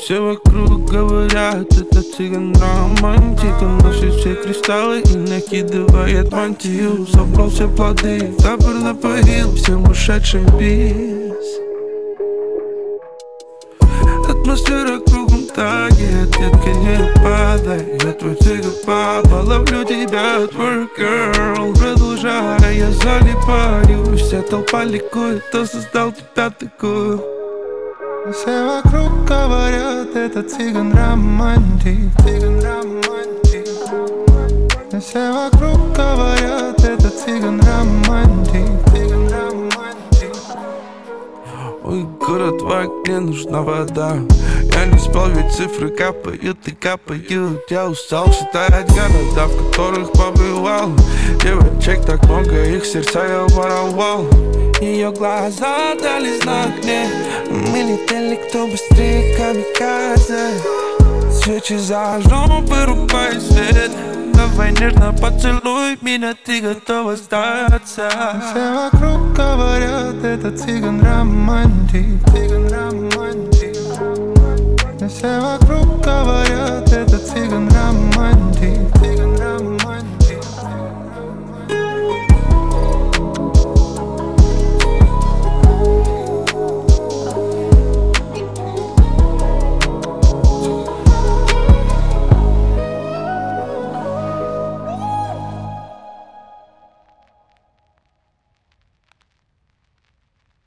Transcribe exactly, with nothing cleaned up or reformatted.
Все вокруг говорят, это цыган романтик. Он носит все кристаллы и накидывает мантию. Собрал все плоды, табор напоил всем ушедшим бис. Атмосфера кругом тает, детка, не падай. Я твой цыган папа, ловлю тебя, твой girl. Продолжай, я залипаю, вся толпа ликует, кто создал тебя такую. Все вокруг говорят, это цыган романтик, цыган романтик. Все вокруг говорят, это цыган романтик, цыган романтик. Ой, город в окне, нужна вода. Я не спал, ведь цифры капают и капают. Я устал считать города, в которых побывал. Девочек так много, их сердца я воровал. Ее глаза дали знак мне. Мы летели, кто быстрее камикадзе. Свечи зажжем, вырубай свет. Давай нежно поцелуй меня, ты готова сдаться. Все вокруг говорят, это цыган романтик, цыган романтик. Все вокруг